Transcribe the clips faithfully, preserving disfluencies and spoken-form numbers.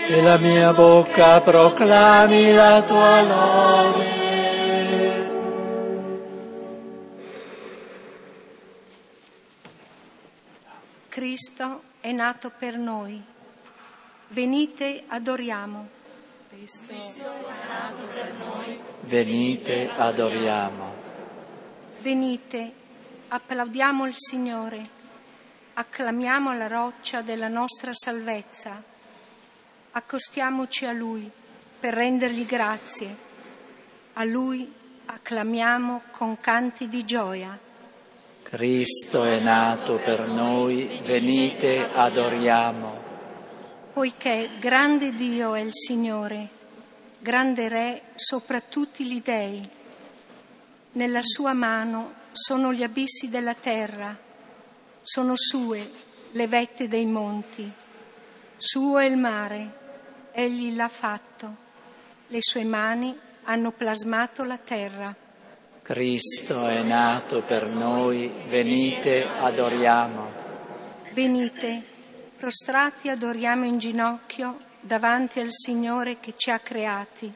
e la mia bocca proclami la tua lode. Cristo è nato per noi. Venite, adoriamo. Cristo è nato per noi. Venite, adoriamo. Venite, applaudiamo il Signore, acclamiamo la roccia della nostra salvezza, accostiamoci a Lui per rendergli grazie, a Lui acclamiamo con canti di gioia. Cristo è nato per noi, venite, adoriamo. Poiché grande Dio è il Signore, grande Re sopra tutti gli dei. Nella sua mano sono gli abissi della terra, sono sue le vette dei monti, suo è il mare, egli l'ha fatto, le sue mani hanno plasmato la terra. Cristo è nato per noi, venite, adoriamo. Venite, prostrati adoriamo in ginocchio davanti al Signore che ci ha creati.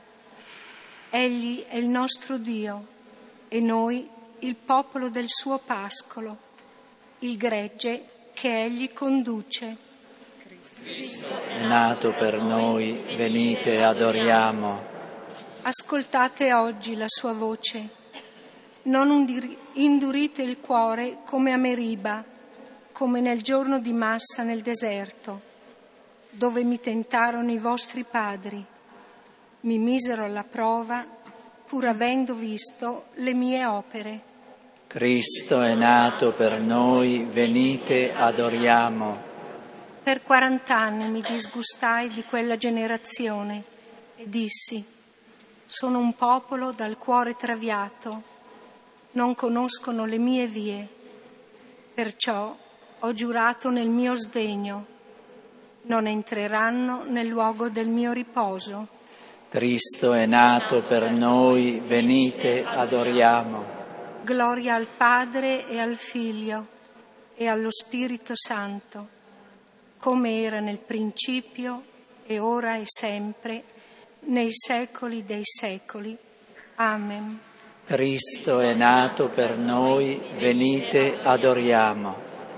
Egli è il nostro Dio e noi il popolo del suo pascolo, il gregge che egli conduce. Cristo è nato per noi, venite, adoriamo. Ascoltate oggi la sua voce. Non indurite il cuore come a Meriba, come nel giorno di Massa nel deserto, dove mi tentarono i vostri padri. Mi misero alla prova, pur avendo visto le mie opere. Cristo è nato per noi, venite, adoriamo. Per quarant'anni mi disgustai di quella generazione e dissi: sono un popolo dal cuore traviato, non conoscono le mie vie. Perciò ho giurato nel mio sdegno, non entreranno nel luogo del mio riposo. Cristo è nato per noi, venite, adoriamo. Gloria al Padre e al Figlio e allo Spirito Santo, come era nel principio e ora e sempre, nei secoli dei secoli. Amen. Cristo è nato per noi, venite, adoriamo.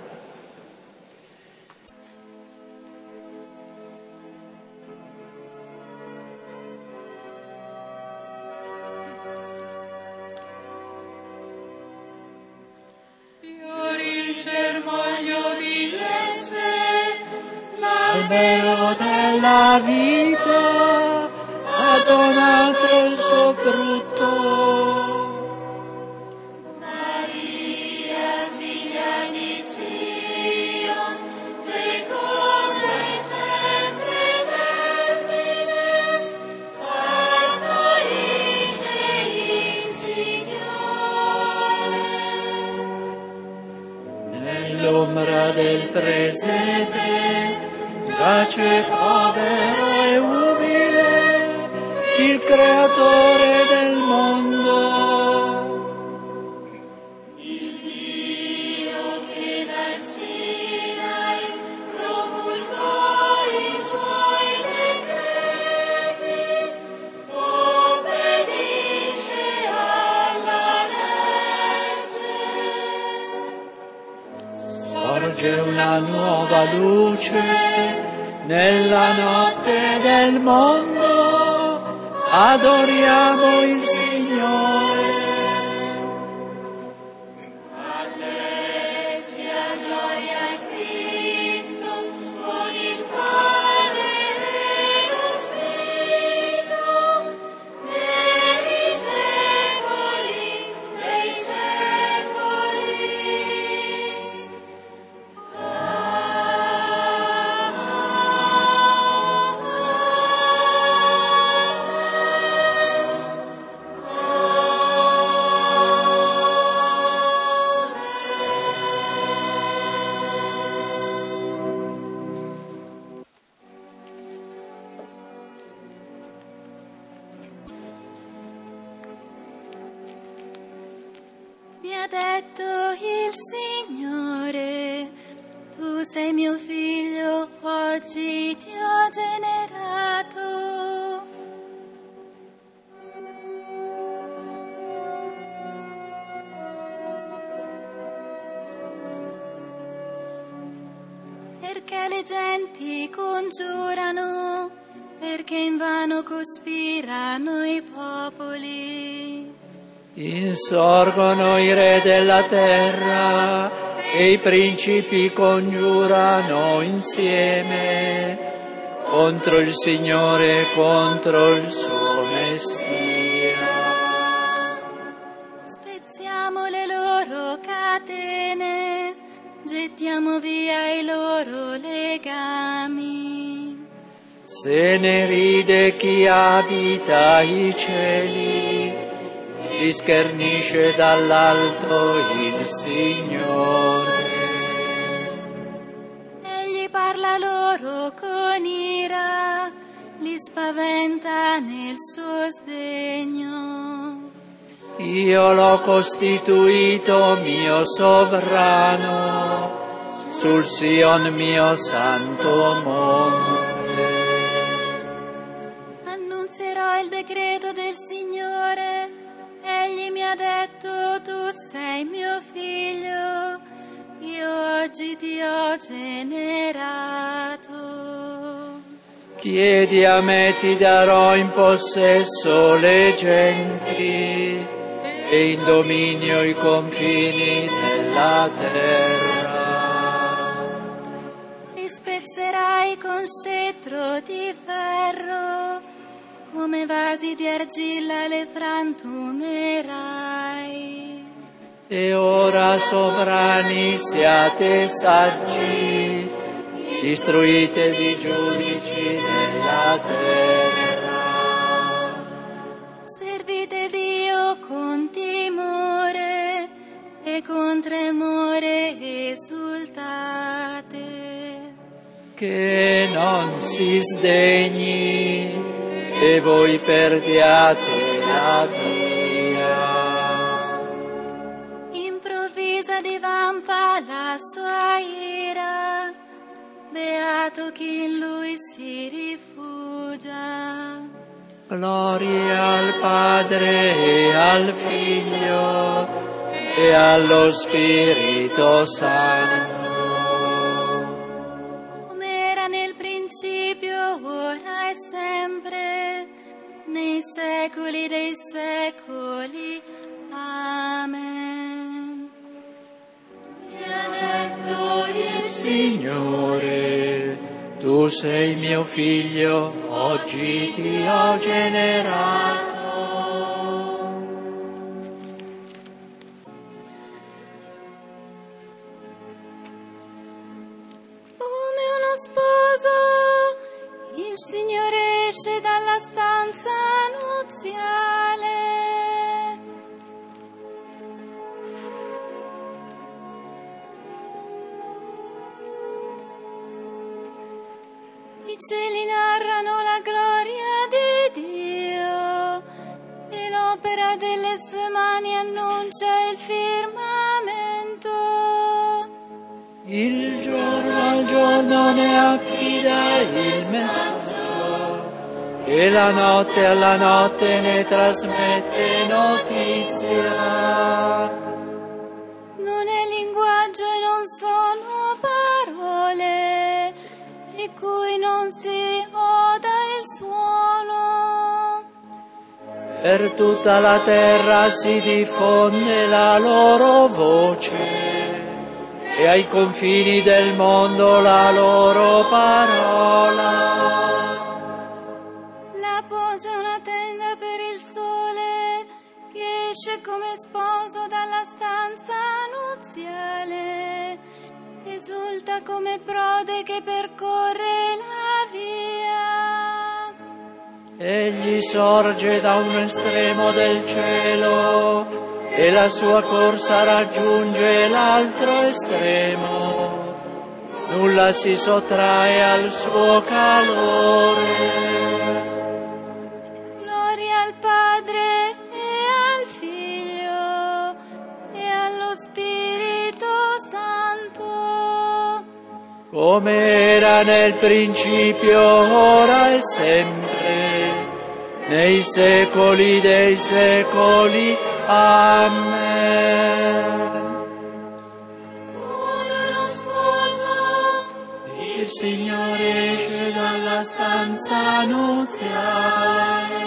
Fiori il germoglio di Jesse, L'albero della vita ha donato il suo frutto. Maria, figlia di Sion, feconda e sempre vergine, partorisce il Signore. Nell'ombra del presepe giace povero e umile il creatore del mondo. Il Dio che dal Sinai promulgò i suoi decreti, obbedisce alla legge. Sorge una nuova luce nella notte del mondo, adoriamo il Signore. Alle sia gloria a Cristo, con il Padre e lo Spirito, nei secoli dei secoli. Mi ha detto il Signore, tu Tu sei mio figlio, oggi ti ho generato. Perché le genti congiurano, perché invano cospirano i popoli. Insorgono i re della terra e i principi congiurano insieme contro il Signore, contro il suo Messia. Spezziamo le loro catene, gettiamo via i loro legami. Se ne ride chi abita i cieli, li schernisce dall'alto il Signore. Egli parla loro con ira, li spaventa nel suo sdegno. Io l'ho costituito mio sovrano sul Sion mio santo monte. Annunzierò il decreto del Signore. Egli mi ha detto, tu sei mio figlio, io oggi ti ho generato. Chiedi a me, ti darò in possesso le genti e in dominio i confini della terra. Li spezzerai con scettro di ferro, come vasi di argilla le frantumerai. E ora, sovrani, siate saggi, istruitevi giudici nella terra. Servite Dio con timore e con tremore esultate. Che non si sdegni e voi perdiate la via. Improvvisa divampa la sua ira, beato chi in lui si rifugia. Gloria al Padre e al Figlio e allo Spirito Santo. Come era nel principio, ora e sempre, nei secoli dei secoli. Amen. Mi ha detto il Signore, tu sei mio figlio, oggi ti ho generato. Come uno sposo, il Signore esce dalla stanza nuziale. I cieli narrano la gloria di Dio e l'opera delle sue mani annuncia il firmamento. Il giorno al giorno ne affida il messaggio e la notte alla notte ne trasmette notizia. Non è linguaggio e non sono parole, di cui non si oda il suono. Per tutta la terra si diffonde la loro voce e ai confini del mondo la loro parola. La posa è una tenda per il sole che esce come sposo dalla stanza nuziale. Esulta come prode che percorre la via. Egli sorge da un estremo del cielo e la sua corsa raggiunge l'altro estremo. Nulla si sottrae al suo calore. Gloria al Padre e al Figlio e allo Spirito Santo, come era nel principio, ora e sempre, nei secoli dei secoli. Amen. Uno sposo, Il Signore esce dalla stanza nuziale.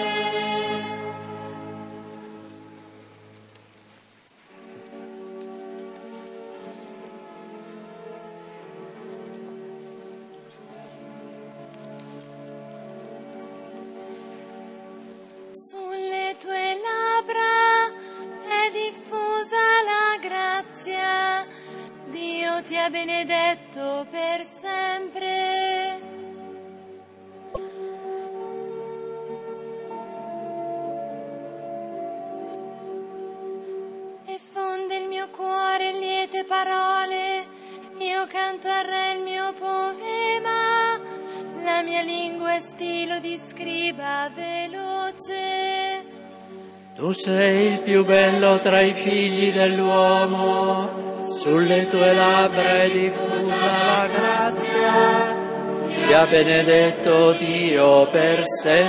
sulle tue labbra è diffusa la grazia, Dio ti ha benedetto per sempre. E fonde il mio cuore liete parole, io canto al Re il mio poema, la mia lingua è stilo di scriba veloce. Tu sei il più bello tra i figli dell'uomo, sulle tue labbra è diffusa la grazia, ti ha benedetto Dio per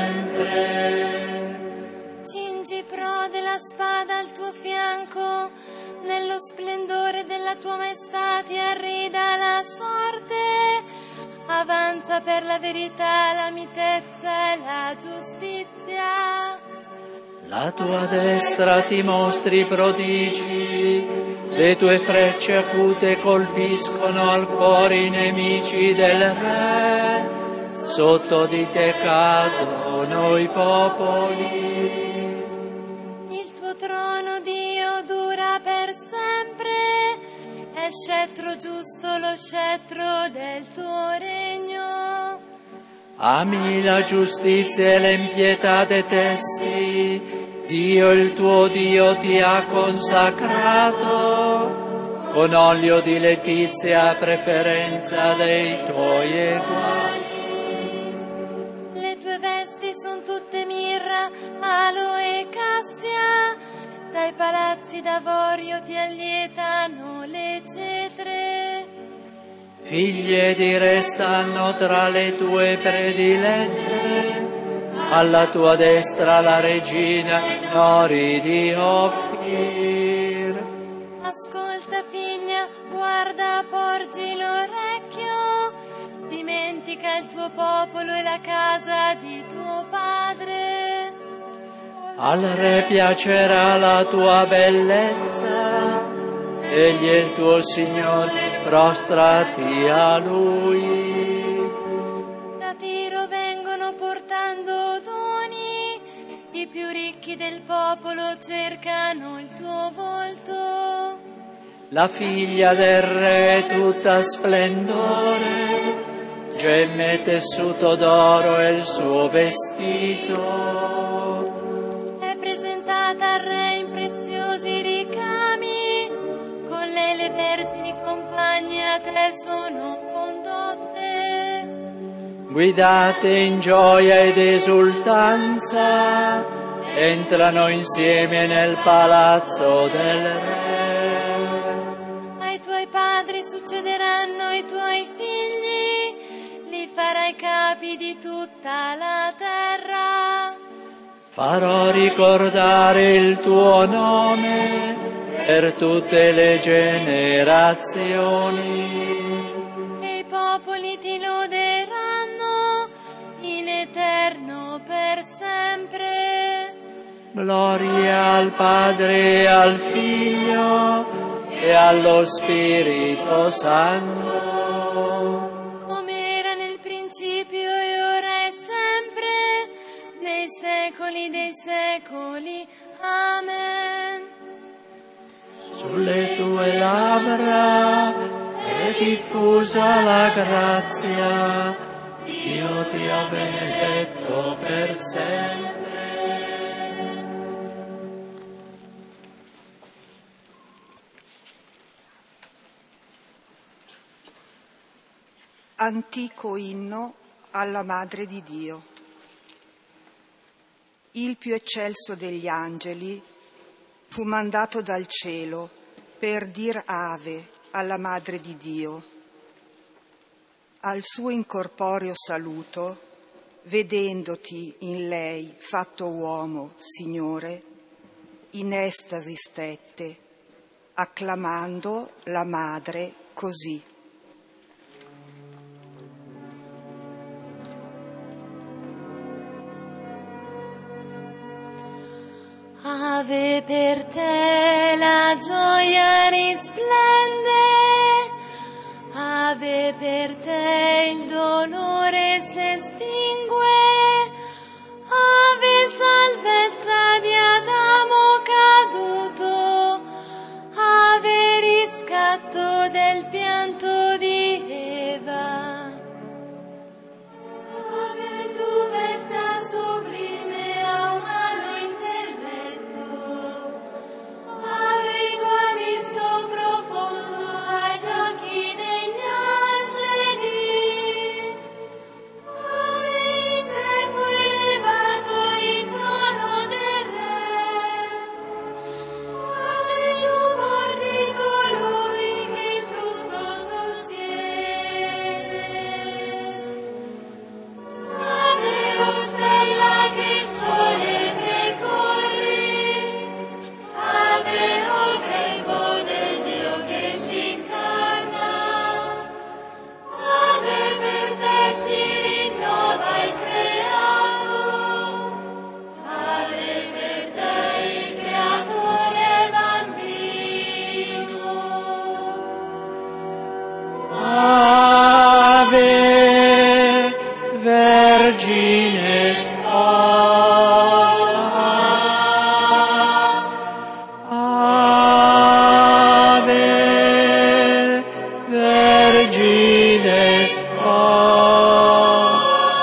sempre. Cingi prode la spada al tuo fianco, nello splendore della tua maestà ti arrida la sorte, avanza per la verità, la mitezza e la giustizia. La tua destra ti mostri prodigi, le tue frecce acute colpiscono al cuore i nemici del Re, sotto di te cadono i popoli. Il tuo trono, Dio, dura per sempre, è scettro giusto lo scettro del tuo regno. Ami la giustizia e l'empietà detesti, Dio il tuo Dio ti ha consacrato, con olio di letizia a preferenza dei tuoi eguali. Le tue vesti son tutte mirra, aloe e cassia, dai palazzi d'avorio ti allietano le cetre. Figlie di Re stanno tra le tue predilette, alla tua destra la regina Nori di Ofir. Ascolta figlia, guarda, porgi l'orecchio, dimentica il tuo popolo e la casa di tuo padre. Al Re piacerà la tua bellezza, egli è il tuo Signore, prostrati a Lui. Da Tiro vengono portando doni, i più ricchi del popolo cercano il tuo volto. La figlia del Re è tutta splendore, gemme e tessuto d'oro è il suo vestito. È presentata al Re in preziosi ricami, con lei le vergini compagne a te sono condotte. Guidate in gioia ed esultanza, entrano insieme nel palazzo del Re. Ai tuoi padri succederanno i tuoi figli, li farai capi di tutta la terra. Farò ricordare il tuo nome per tutte le generazioni. E i popoli ti loderanno in eterno per sempre. Gloria al Padre e al Figlio e allo Spirito Santo. Come era nel principio e ora e sempre, nei secoli dei secoli. Amen. Sulle tue labbra è diffusa la grazia, Dio ti ha benedetto per sempre. Antico inno alla Madre di Dio. Il più eccelso degli angeli fu mandato dal cielo per dir ave alla Madre di Dio. Al suo incorporeo saluto, vedendoti in lei fatto uomo, Signore, in estasi stette, acclamando la madre così. Ave per te la gioia risplende, ave per te il dolore s'estingue, ave salvezza di Adamo caduto, ave riscatto del pianto di Eva. Ave tu vetta sublime a umano intelletto, ave tu abisso profondo ai occhi degli angeli, ave in te fu elevato il trono del Re, ave l'umor di colui che il tutto sostiene, ave o stella che il sole percorre, ave o grembo del Dio che si incarna, ave per te si rinnova il creato, ave per te il creatore bambino. Ave Vergine sposa, Ave Vergine sposa.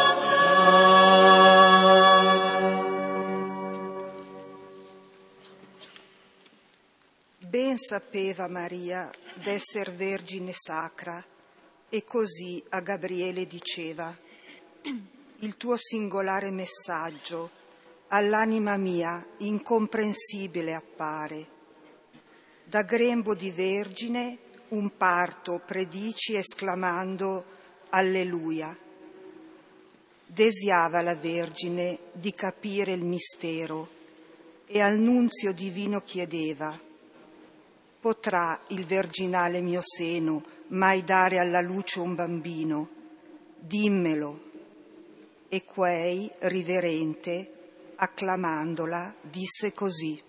Ben sapeva Maria d'esser vergine sacra e così a Gabriele diceva: il tuo singolare messaggio all'anima mia incomprensibile appare. Da grembo di vergine un parto predici esclamando Alleluia. Desiava la Vergine di capire il mistero e al nunzio divino chiedeva: potrà il virginale mio seno mai dare alla luce un bambino? Dimmelo. E quei, riverente, acclamandola, disse così: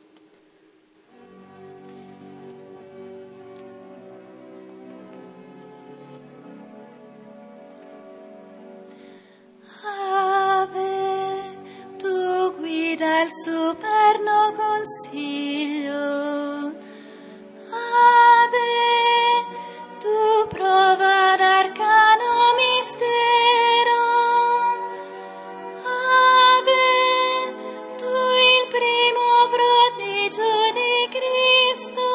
Ave, tu guida il superno consiglio, ave, tu prova d'arcano mistero, ave, tu il primo prodigio di Cristo,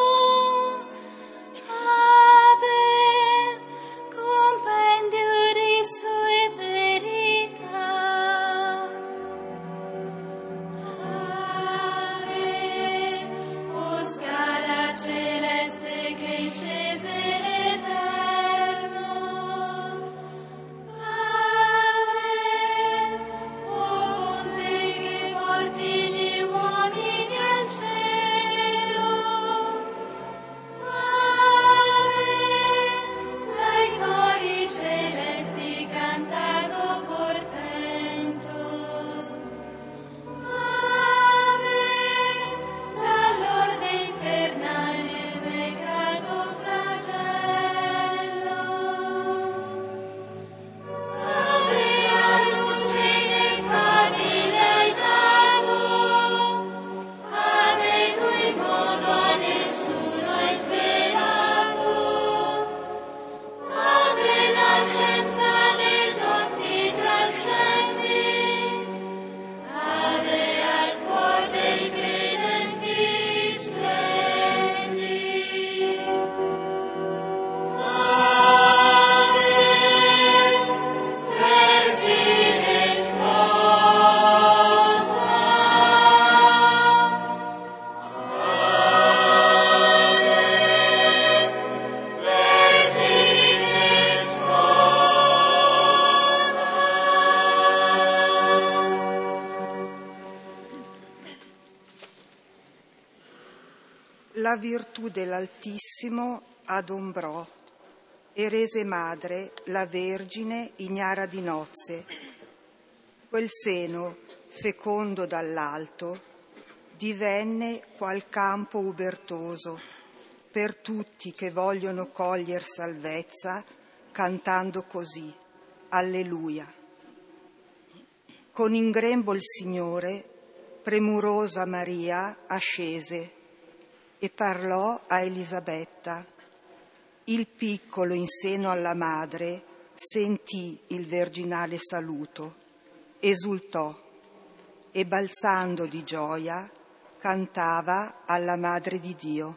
ave, compendio di sue verità, ave, o La virtù dell'Altissimo adombrò e rese madre la Vergine ignara di nozze. Quel seno, fecondo dall'alto, divenne qual campo ubertoso per tutti che vogliono coglier salvezza, cantando così, Alleluia. Con in grembo il Signore, premurosa Maria ascese e parlò a Elisabetta. Il piccolo in seno alla madre sentì il verginale saluto, esultò e balzando di gioia cantava alla Madre di Dio.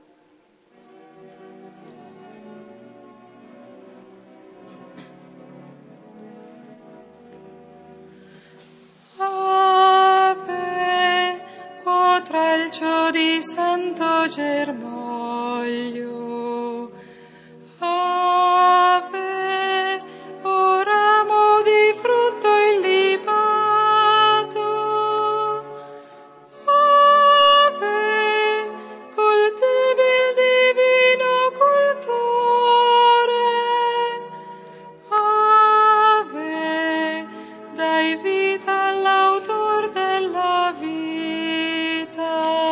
Ave, o tralcio di santo germoglio, Ave, o ramo di frutto illibato, Ave, coltivi il divino cultore, Ave, dai vita all'autor della vita.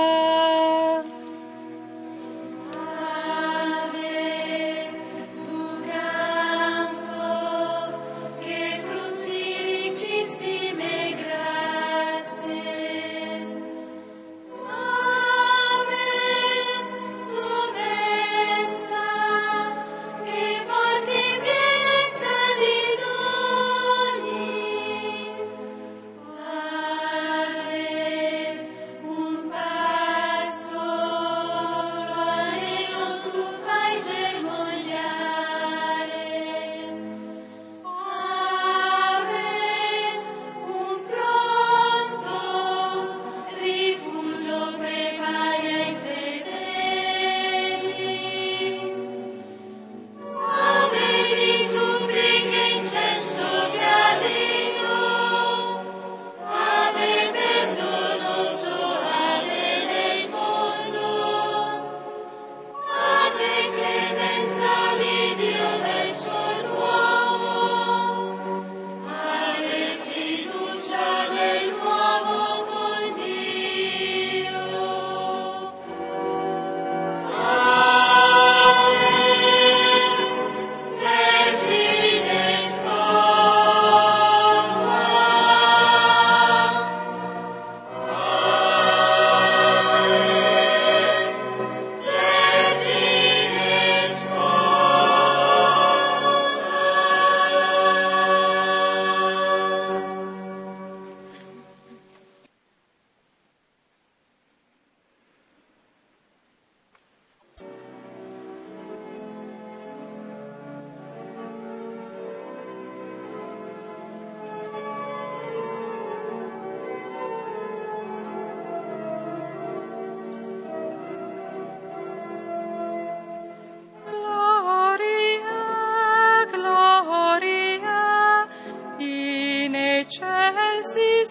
excelsis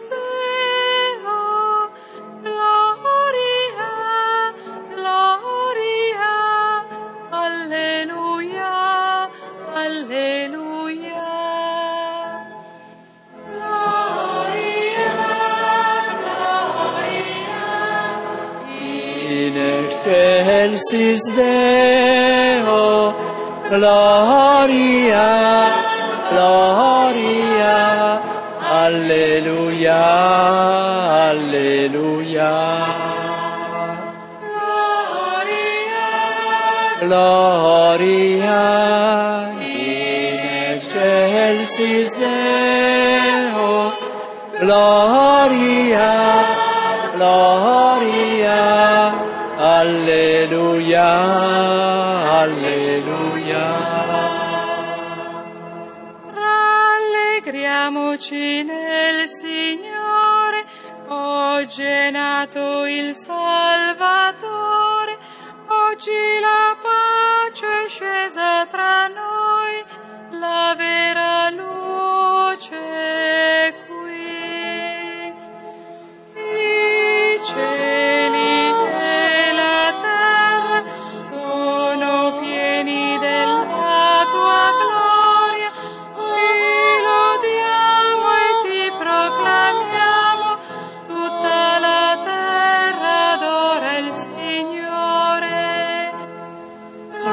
Deo, gloria, gloria, alleluia, alleluia. Gloria, gloria, In excelsis Deo, gloria, gloria, alleluia, alleluia. Gloria, in excelsis Deo, gloria, gloria, alleluia, alleluia. Rallegriamoci nel Signore, oggi è nato il Salvatore, oggi la pace è scesa tra noi, la vera luce è qui. I cieli e la terra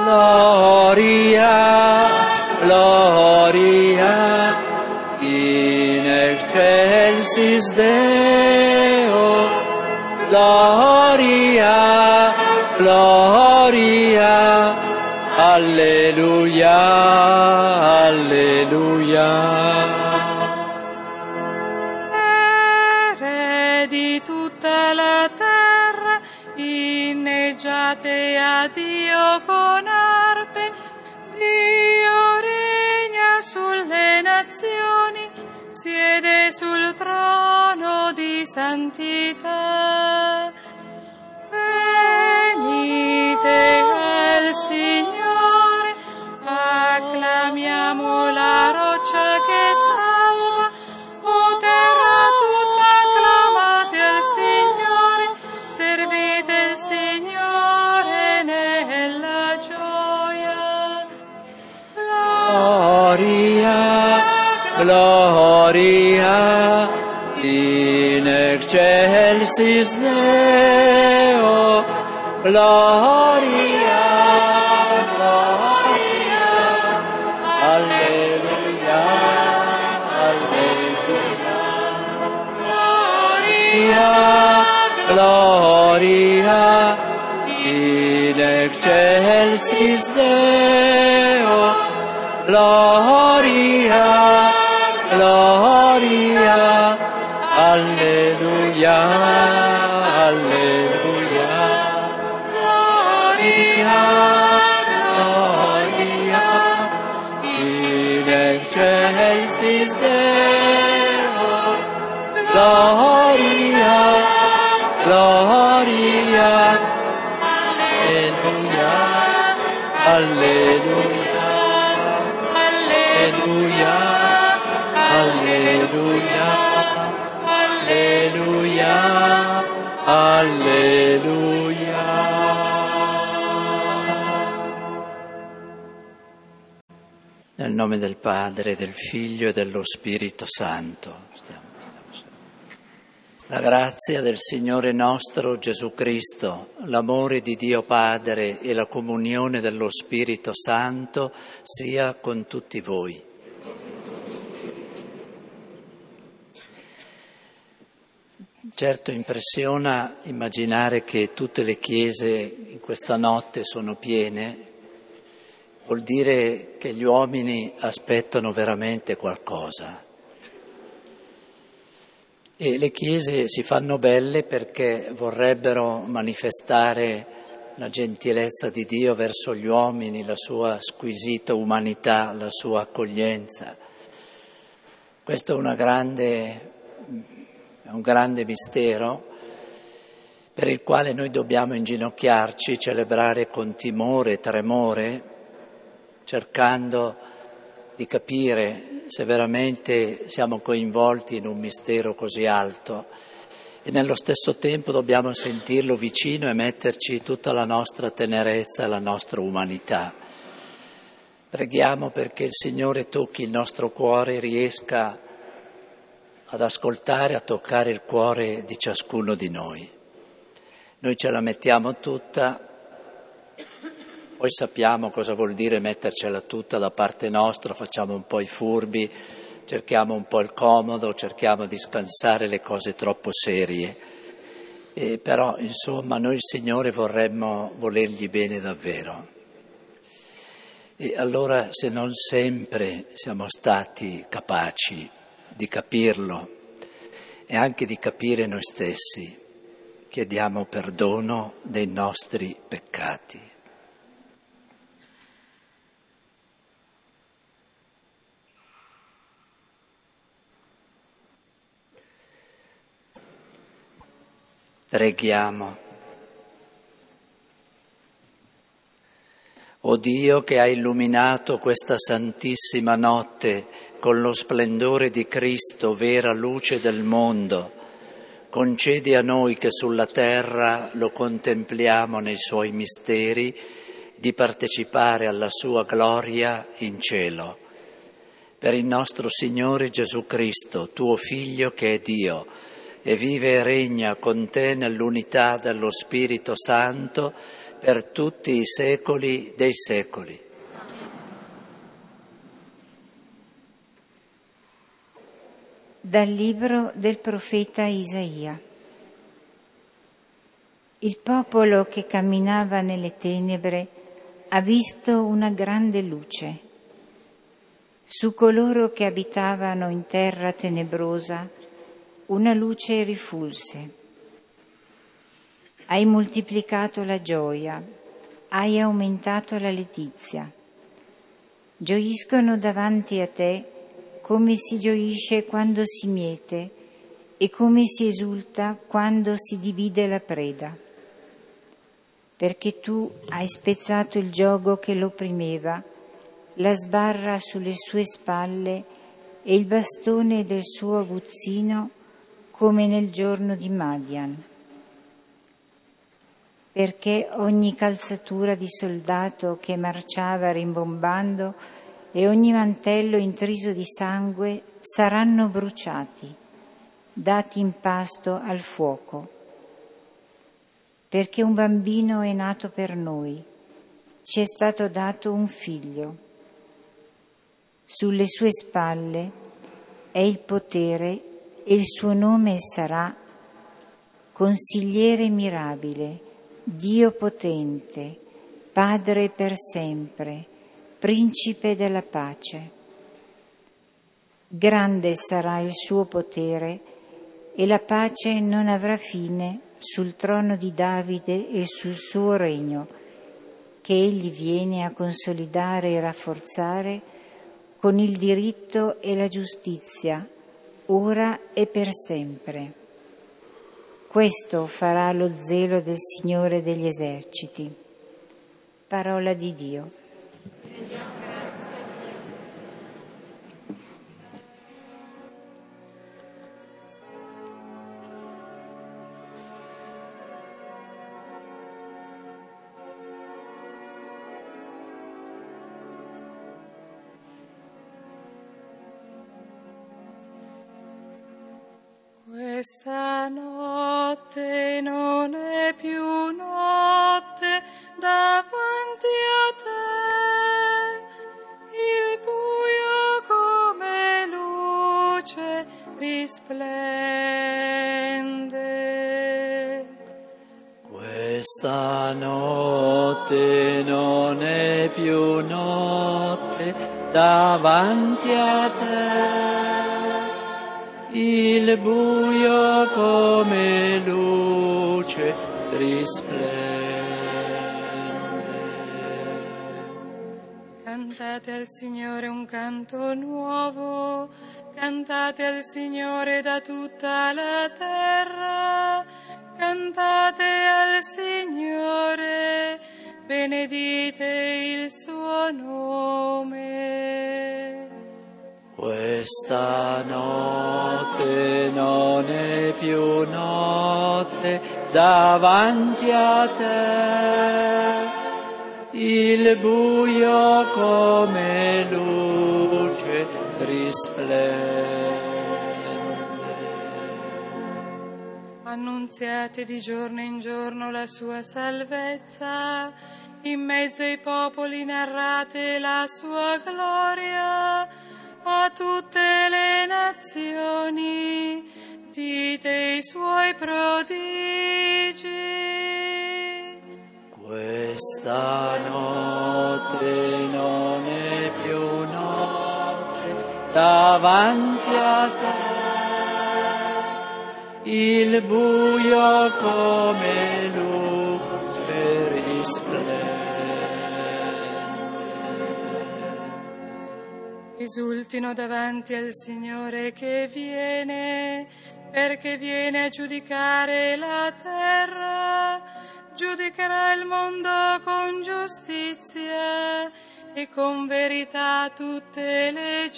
Gloria, gloria, in excelsis Deo, gloria, gloria, alleluia, alleluia. Re di tutta la terra, inneggiate a Dio con arpe, Dio regna sulle nazioni, siede sul trono di santità. Venite al Signore, acclamiamo la roccia che salva, o terra tutta acclamate al Signore, servite il Signore nella gioia. Gloria, gloria, in excelsis Deo, gloria, gloria, alleluia, alleluia, gloria, in excelsis Deo, gloria, gloria, alleluia, alleluia, gloria, gloria, in excelsis Deo, gloria, gloria, alleluia, alleluia, alleluia, alleluia, alleluia, alleluia. Nel nome del Padre, del Figlio e dello Spirito Santo. La grazia del Signore nostro Gesù Cristo, l'amore di Dio Padre e la comunione dello Spirito Santo sia con tutti voi. Certo impressiona immaginare che tutte le chiese in questa notte sono piene, vuol dire che gli uomini aspettano veramente qualcosa. E le chiese si fanno belle perché vorrebbero manifestare la gentilezza di Dio verso gli uomini, la sua squisita umanità, la sua accoglienza. Questo è una grande, è un grande mistero per il quale noi dobbiamo inginocchiarci, celebrare con timore e tremore, cercando di capire se veramente siamo coinvolti in un mistero così alto e nello stesso tempo dobbiamo sentirlo vicino e metterci tutta la nostra tenerezza e la nostra umanità. Preghiamo perché il Signore tocchi il nostro cuore e riesca ad ascoltare, a toccare il cuore di ciascuno di noi. Noi ce la mettiamo tutta, poi sappiamo cosa vuol dire mettercela tutta da parte nostra, facciamo un po' i furbi, cerchiamo un po' il comodo, cerchiamo di scansare le cose troppo serie. E però, insomma, noi il Signore vorremmo volergli bene davvero. E allora, se non sempre siamo stati capaci di capirlo e anche di capire noi stessi, chiediamo perdono dei nostri peccati. Preghiamo. O Dio che hai illuminato questa santissima notte con lo splendore di Cristo, vera luce del mondo, concedi a noi che sulla terra lo contempliamo nei suoi misteri, di partecipare alla sua gloria in cielo. Per il nostro Signore Gesù Cristo, tuo Figlio che è Dio, e vive e regna con te nell'unità dello Spirito Santo per tutti i secoli dei secoli. Dal libro del profeta Isaia. Il popolo che camminava nelle tenebre ha visto una grande luce. Su coloro che abitavano in terra tenebrosa una luce rifulse. Hai moltiplicato la gioia, hai aumentato la letizia. Gioiscono davanti a te come si gioisce quando si miete e come si esulta quando si divide la preda. Perché tu hai spezzato il giogo che lo opprimeva, la sbarra sulle sue spalle e il bastone del suo aguzzino come nel giorno di Madian. Perché ogni calzatura di soldato che marciava rimbombando e ogni mantello intriso di sangue saranno bruciati, dati in pasto al fuoco. Perché un bambino è nato per noi, ci è stato dato un figlio. Sulle sue spalle è il potere e il suo nome sarà Consigliere mirabile, Dio potente, Padre per sempre, Principe della pace. Grande sarà il suo potere e la pace non avrà fine sul trono di Davide e sul suo regno, che egli viene a consolidare e rafforzare con il diritto e la giustizia, ora e per sempre. Questo farà lo zelo del Signore degli eserciti. Parola di Dio. Questa notte non è più notte davanti a te, il buio come luce risplende. Questa notte non è più notte davanti a te, il buio come luce risplende. Cantate al Signore un canto nuovo, cantate al Signore da tutta la terra, cantate al Signore, benedite il suo nome. Questa notte non è più notte davanti a te, il buio come luce risplende. Annunziate di giorno in giorno la sua salvezza, in mezzo ai popoli narrate la sua gloria. A tutte le nazioni dite i suoi prodigi. Questa notte non è più notte davanti a te, il buio come luce risplende. Esultino davanti al Signore che viene, perché viene a giudicare la terra, giudicherà il mondo con giustizia e con verità tutte le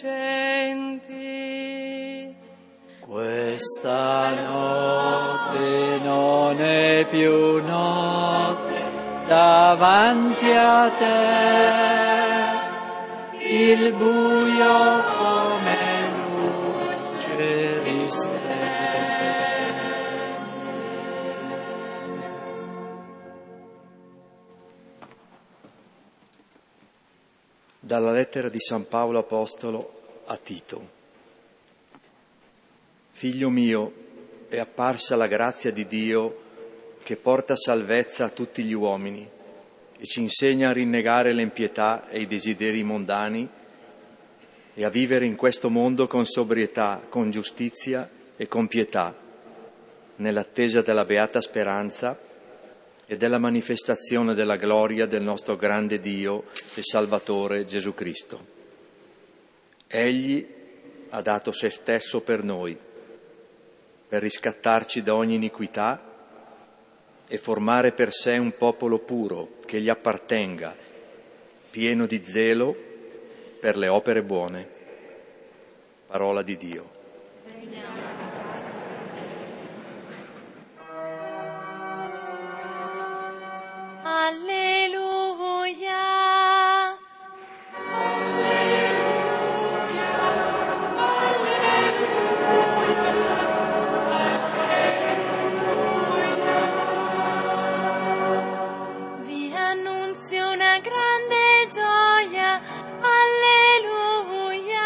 genti. Questa notte non è più notte davanti a te, il buio come luce risplende. Dalla lettera di San Paolo Apostolo a Tito. Figlio mio, è apparsa la grazia di Dio che porta salvezza a tutti gli uomini e ci insegna a rinnegare l'impietà e i desideri mondani e a vivere in questo mondo con sobrietà, con giustizia e con pietà, nell'attesa della beata speranza e della manifestazione della gloria del nostro grande Dio e Salvatore Gesù Cristo. Egli ha dato se stesso per noi, per riscattarci da ogni iniquità e formare per sé un popolo puro che gli appartenga, pieno di zelo per le opere buone. Parola di Dio. Alleluia. Vi annunzio una grande gioia. Alleluia.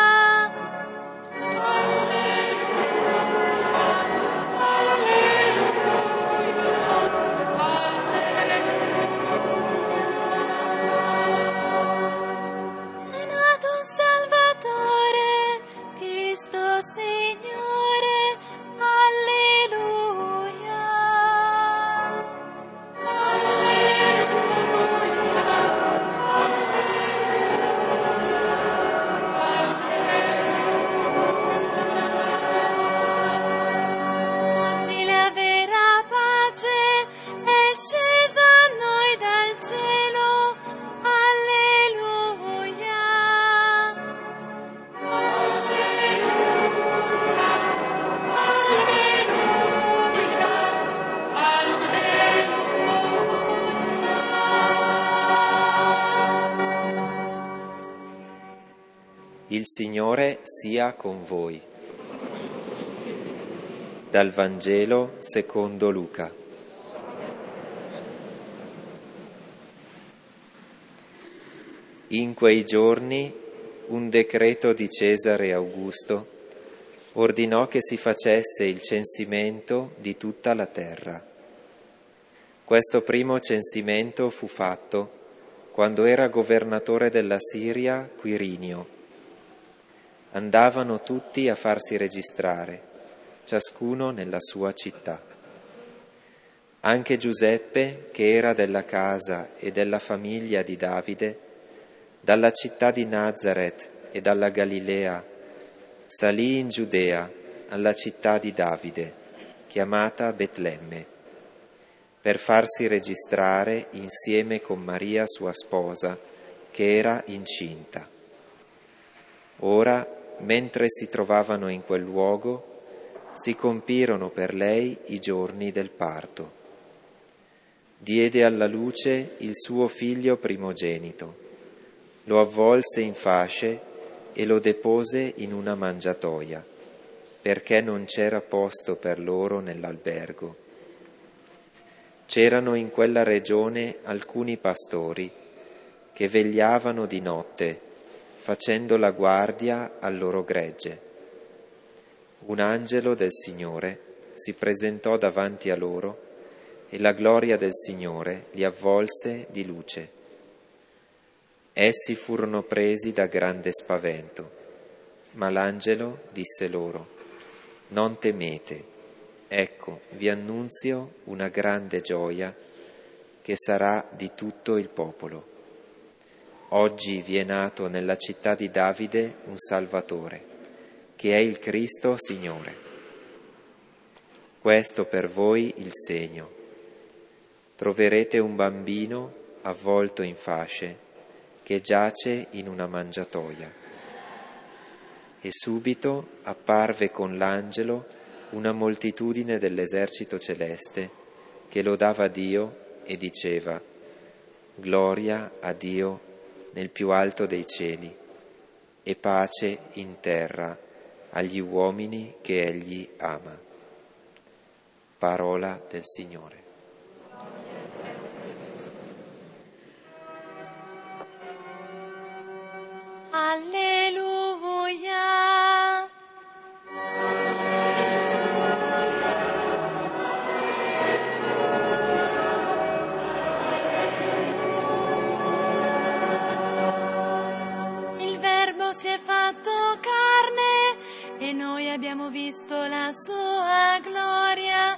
È nato un Salvatore, Cristo Signore. Alleluia. Oggi la vera pace è scesa a noi dal cielo. Alleluia. Il Signore sia con voi. Dal Vangelo secondo Luca. In quei giorni un decreto di Cesare Augusto ordinò che si facesse il censimento di tutta la terra. Questo primo censimento fu fatto quando era governatore della Siria Quirinio. Andavano tutti a farsi registrare, ciascuno nella sua città. Anche Giuseppe, che era della casa e della famiglia di Davide, dalla città di Nazaret e dalla Galilea, salì in Giudea, alla città di Davide, chiamata Betlemme, per farsi registrare insieme con Maria sua sposa, che era incinta. Ora, mentre si trovavano in quel luogo, si compirono per lei i giorni del parto. Diede alla luce il suo figlio primogenito, lo avvolse in fasce e lo depose in una mangiatoia, perché non c'era posto per loro nell'albergo. C'erano in quella regione alcuni pastori che vegliavano di notte, facendo la guardia al loro gregge. Un angelo del Signore si presentò davanti a loro e la gloria del Signore li avvolse di luce. Essi furono presi da grande spavento, ma l'angelo disse loro: «Non temete, ecco, vi annunzio una grande gioia che sarà di tutto il popolo. Oggi vi è nato nella città di Davide un Salvatore, che è il Cristo Signore. Questo per voi il segno. Troverete un bambino avvolto in fasce che giace in una mangiatoia». E subito apparve con l'angelo una moltitudine dell'esercito celeste che lodava Dio e diceva: «Gloria a Dio nel più alto dei cieli e pace in terra agli uomini che Egli ama». Parola del Signore. abbiamo visto la sua gloria,